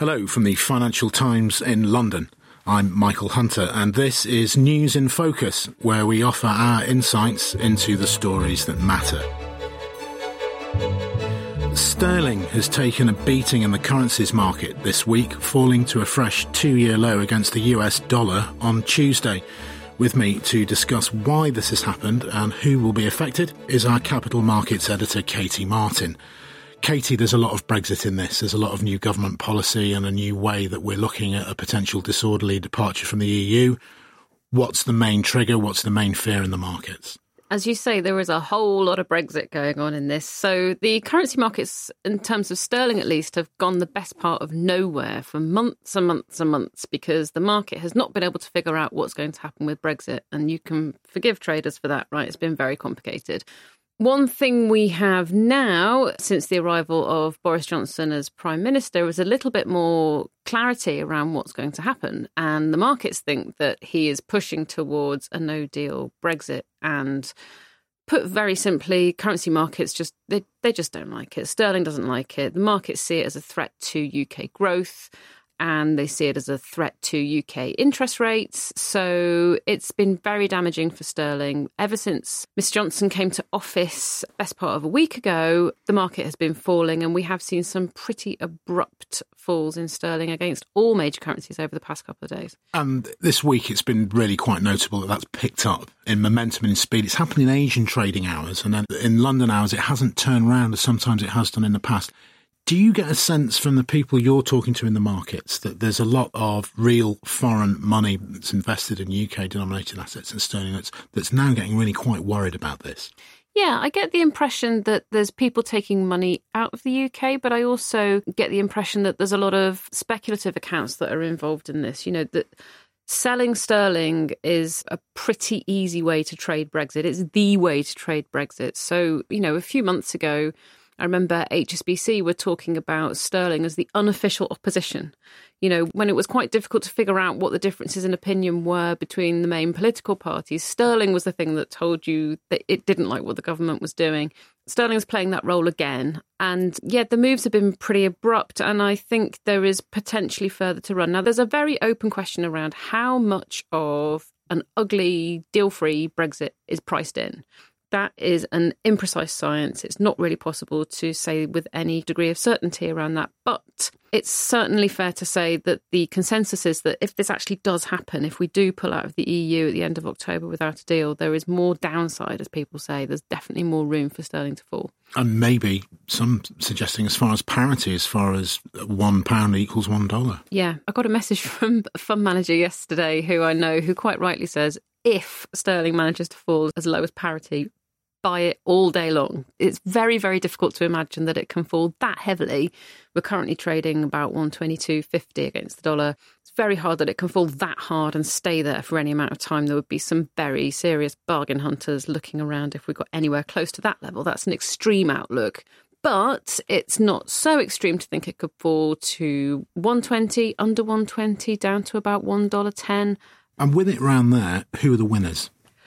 Hello from the Financial Times in London. I'm Michael Hunter, and this is News in Focus, where we offer our insights into the stories that matter. Sterling has taken a beating in the currencies market this week, falling to a fresh two-year low against the US dollar on Tuesday. With me to discuss why this has happened and who will be affected is our capital markets editor, Katie Martin. Katie, there's a lot of Brexit in this. There's a lot of new government policy and a new way that we're looking at a potential disorderly departure from the EU. What's the main trigger? What's the main fear in the markets? As you say, there is a whole lot of Brexit going on in this. So the currency markets, in terms of sterling at least, have gone the best part of nowhere for months and months and months because the market has not been able to figure out what's going to happen with Brexit. And you can forgive traders for that, right? It's been very complicated. One thing we have now, since the arrival of Boris Johnson as Prime Minister, is a little bit more clarity around what's going to happen. And the markets think that he is pushing towards a no-deal Brexit. And put very simply, currency markets they just don't like it. Sterling doesn't like it. The markets see it as a threat to UK growth. And they see it as a threat to UK interest rates. So it's been very damaging for sterling. Ever since Ms Johnson came to office best part of a week ago, the market has been falling, and we have seen some pretty abrupt falls in sterling against all major currencies over the past couple of days. And this week it's been really quite notable that that's picked up in momentum and in speed. It's happened in Asian trading hours, and then in London hours it hasn't turned round as sometimes it has done in the past. Do you get a sense from the people you're talking to in the markets that there's a lot of real foreign money that's invested in UK-denominated assets and sterling that's now getting really quite worried about this? Yeah, I get the impression that there's people taking money out of the UK, but I also get the impression that there's a lot of speculative accounts that are involved in this. You know, that selling sterling is a pretty easy way to trade Brexit. It's the way to trade Brexit. So, you know, a few months ago, I remember HSBC were talking about sterling as the unofficial opposition. You know, when it was quite difficult to figure out what the differences in opinion were between the main political parties, sterling was the thing that told you that it didn't like what the government was doing. Sterling is playing that role again. And yeah, the moves have been pretty abrupt, and I think there is potentially further to run. Now, there's a very open question around how much of an ugly, deal-free Brexit is priced in. That is an imprecise science. It's not really possible to say with any degree of certainty around that. But it's certainly fair to say that the consensus is that if this actually does happen, if we do pull out of the EU at the end of October without a deal, there is more downside, as people say. There's definitely more room for sterling to fall. And maybe some suggesting as far as parity, as far as £1 equals $1. Yeah, I got a message from a fund manager yesterday who I know, who quite rightly says, if sterling manages to fall as low as parity, buy it all day long. It's very, very difficult to imagine that it can fall that heavily. We're currently trading about 122.50 against the dollar. It's very hard that it can fall that hard and stay there for any amount of time. There would be some very serious bargain hunters looking around if we got anywhere close to that level. That's an extreme outlook. But it's not so extreme to think it could fall to 120, under 120, down to about $1.10. And with it around there, who are the winners?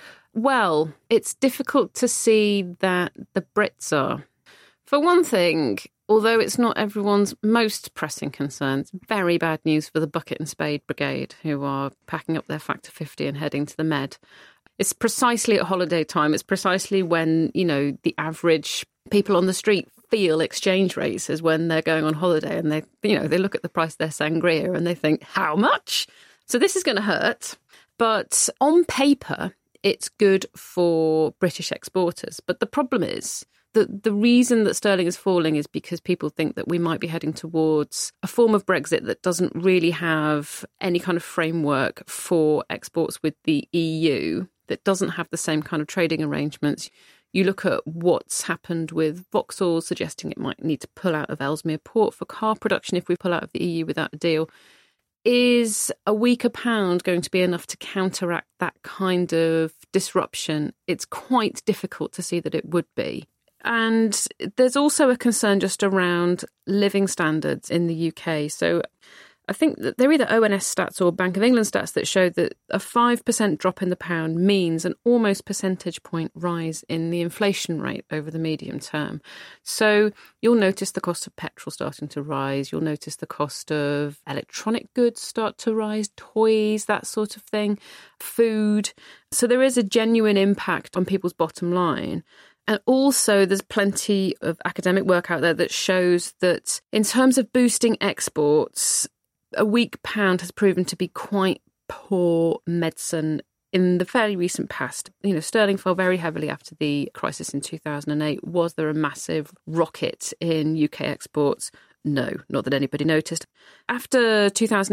Well, it's difficult to see that the Brits are. For one thing, although it's not everyone's most pressing concern, it's very bad news for the Bucket and Spade Brigade, who are packing up their Factor 50 and heading to the Med. It's precisely at holiday time. It's precisely when, you know, the average people on the street feel exchange rates is when they're going on holiday, and they look at the price of their sangria and they think, how much? So this is going to hurt. But on paper, it's good for British exporters. But the problem is that the reason that sterling is falling is because people think that we might be heading towards a form of Brexit that doesn't really have any kind of framework for exports with the EU, that doesn't have the same kind of trading arrangements. You look at what's happened with Vauxhall suggesting it might need to pull out of Ellesmere Port for car production if we pull out of the EU without a deal. Is a weaker pound going to be enough to counteract that kind of disruption? It's quite difficult to see that it would be. And there's also a concern just around living standards in the UK. So I think that they're either ONS stats or Bank of England stats that show that a 5% drop in the pound means an almost percentage point rise in the inflation rate over the medium term. So you'll notice the cost of petrol starting to rise. You'll notice the cost of electronic goods start to rise, toys, that sort of thing, food. So there is a genuine impact on people's bottom line. And also there's plenty of academic work out there that shows that in terms of boosting exports, a weak pound has proven to be quite poor medicine in the fairly recent past. You know, sterling fell very heavily after the crisis in 2008. Was there a massive rocket in UK exports? No, not that anybody noticed. After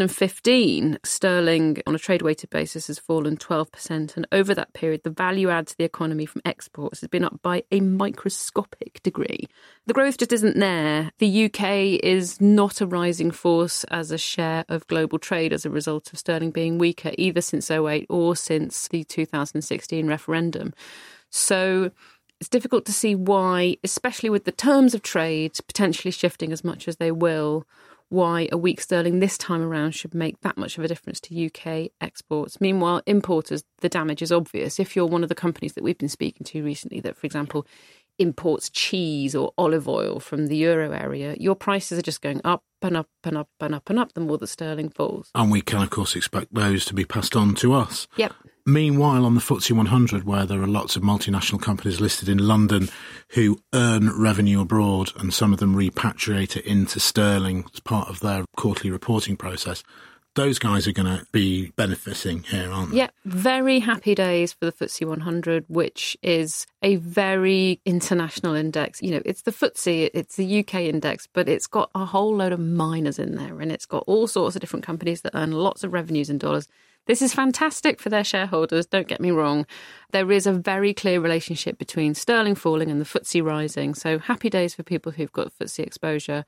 2015, sterling on a trade-weighted basis has fallen 12%. And over that period, the value add to the economy from exports has been up by a microscopic degree. The growth just isn't there. The UK is not a rising force as a share of global trade as a result of sterling being weaker, either since 2008 or since the 2016 referendum. So it's difficult to see why, especially with the terms of trade potentially shifting as much as they will, why a weak sterling this time around should make that much of a difference to UK exports. Meanwhile, importers, the damage is obvious. If you're one of the companies that we've been speaking to recently that, for example, imports cheese or olive oil from the euro area, your prices are just going up and up and up and up and up the more that sterling falls. And we can, of course, expect those to be passed on to us. Yep. Meanwhile, on the FTSE 100, where there are lots of multinational companies listed in London who earn revenue abroad and some of them repatriate it into sterling as part of their quarterly reporting process, those guys are going to be benefiting here, aren't they? Yeah, very happy days for the FTSE 100, which is a very international index. You know, it's the FTSE, it's the UK index, but it's got a whole load of miners in there, and it's got all sorts of different companies that earn lots of revenues in dollars. This is fantastic for their shareholders, don't get me wrong. There is a very clear relationship between sterling falling and the FTSE rising, so happy days for people who've got FTSE exposure.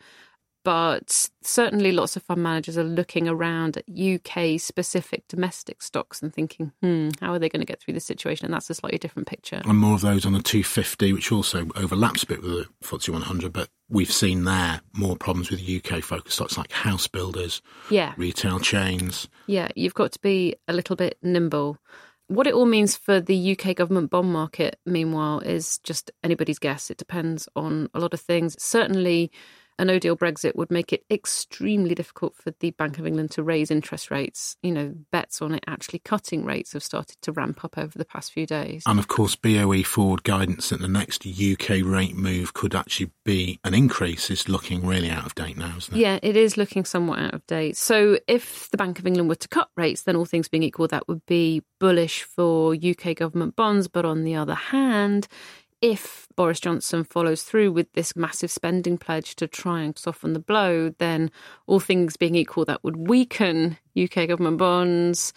But certainly lots of fund managers are looking around at UK-specific domestic stocks and thinking, how are they going to get through this situation? And that's a slightly different picture. And more of those on the 250, which also overlaps a bit with the FTSE 100, but we've seen there more problems with UK-focused stocks like house builders, retail chains. Yeah, you've got to be a little bit nimble. What it all means for the UK government bond market, meanwhile, is just anybody's guess. It depends on a lot of things. Certainly, a no-deal Brexit would make it extremely difficult for the Bank of England to raise interest rates. You know, bets on it actually cutting rates have started to ramp up over the past few days. And of course, BOE forward guidance that the next UK rate move could actually be an increase is looking really out of date now, isn't it? Yeah, it is looking somewhat out of date. So if the Bank of England were to cut rates, then all things being equal, that would be bullish for UK government bonds. But on the other hand, if Boris Johnson follows through with this massive spending pledge to try and soften the blow, then all things being equal, that would weaken UK government bonds.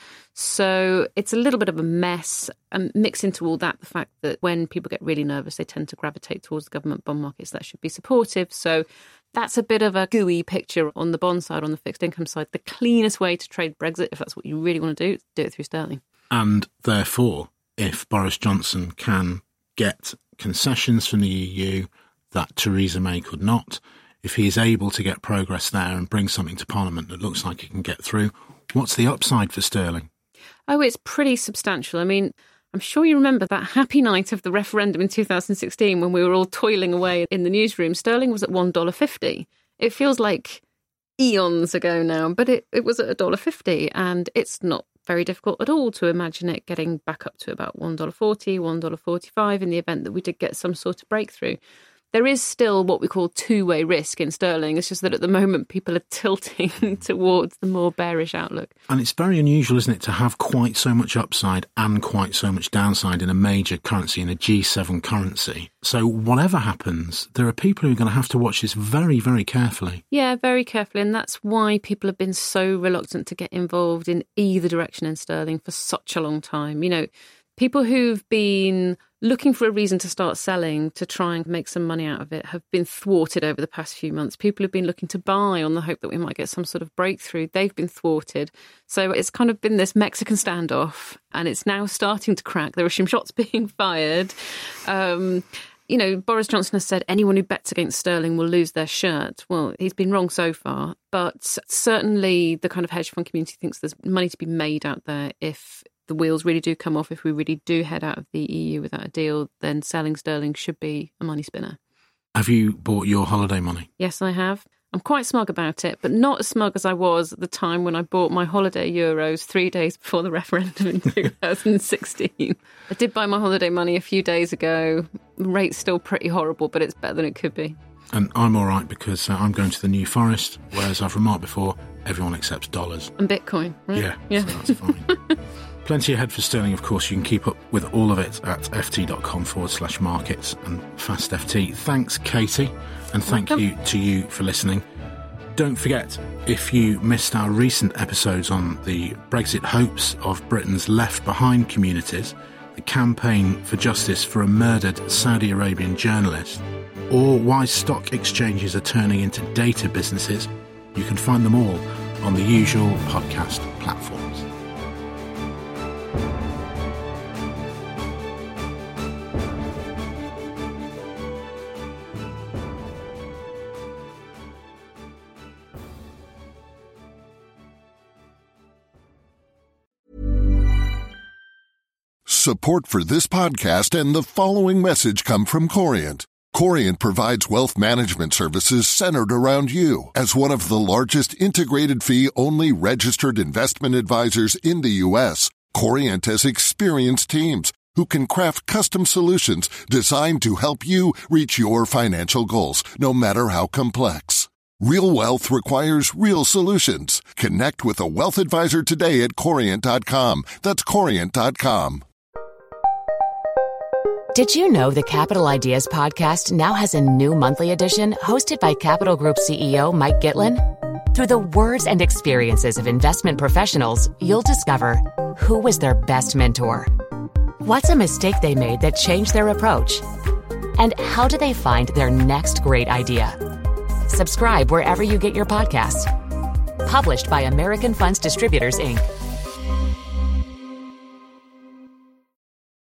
So it's a little bit of a mess. And mix into all that the fact that when people get really nervous, they tend to gravitate towards the government bond markets. That should be supportive. So that's a bit of a gooey picture on the bond side, on the fixed income side. The cleanest way to trade Brexit, if that's what you really want to do it through sterling. And therefore, if Boris Johnson can get concessions from the EU that Theresa May could not, if he is able to get progress there and bring something to Parliament that looks like it can get through, what's the upside for sterling? Oh, it's pretty substantial. I mean, I'm sure you remember that happy night of the referendum in 2016 when we were all toiling away in the newsroom. Sterling was at $1.50. It feels like eons ago now, but it was at $1.50, and it's not very difficult at all to imagine it getting back up to about $1.40, $1.45 in the event that we did get some sort of breakthrough. There is still what we call two-way risk in sterling. It's just that at the moment people are tilting towards the more bearish outlook. And it's very unusual, isn't it, to have quite so much upside and quite so much downside in a major currency, in a G7 currency. So whatever happens, there are people who are going to have to watch this very, very carefully. Yeah, very carefully. And that's why people have been so reluctant to get involved in either direction in sterling for such a long time. You know, people who've been looking for a reason to start selling to try and make some money out of it have been thwarted over the past few months. People who've been looking to buy on the hope that we might get some sort of breakthrough, they've been thwarted. So it's kind of been this Mexican standoff, and it's now starting to crack. There are some shots being fired. Boris Johnson has said anyone who bets against sterling will lose their shirt. Well, he's been wrong so far, but certainly the kind of hedge fund community thinks there's money to be made out there if the wheels really do come off. If we really do head out of the EU without a deal, then selling sterling should be a money spinner. Have you bought your holiday money? Yes, I have. I'm quite smug about it, but not as smug as I was at the time when I bought my holiday euros 3 days before the referendum in 2016. I did buy my holiday money a few days ago. The rate's still pretty horrible, but it's better than it could be. And I'm all right because I'm going to the New Forest, whereas I've remarked before, everyone accepts dollars. And Bitcoin, right? Yeah. So that's fine. Plenty ahead for sterling, of course. You can keep up with all of it at ft.com/markets and FastFT. Thanks, Katie, and thank you to you for listening. Don't forget, if you missed our recent episodes on the Brexit hopes of Britain's left-behind communities, the campaign for justice for a murdered Saudi Arabian journalist, or why stock exchanges are turning into data businesses, you can find them all on the usual podcast platforms. Support for this podcast and the following message come from Corient. Corient provides wealth management services centered around you. As one of the largest integrated fee-only registered investment advisors in the U.S., Corient has experienced teams who can craft custom solutions designed to help you reach your financial goals, no matter how complex. Real wealth requires real solutions. Connect with a wealth advisor today at Corient.com. That's Corient.com. Did you know the Capital Ideas podcast now has a new monthly edition hosted by Capital Group CEO Mike Gitlin? Through the words and experiences of investment professionals, you'll discover who was their best mentor, what's a mistake they made that changed their approach, and how do they find their next great idea. Subscribe wherever you get your podcasts. Published by American Funds Distributors, Inc.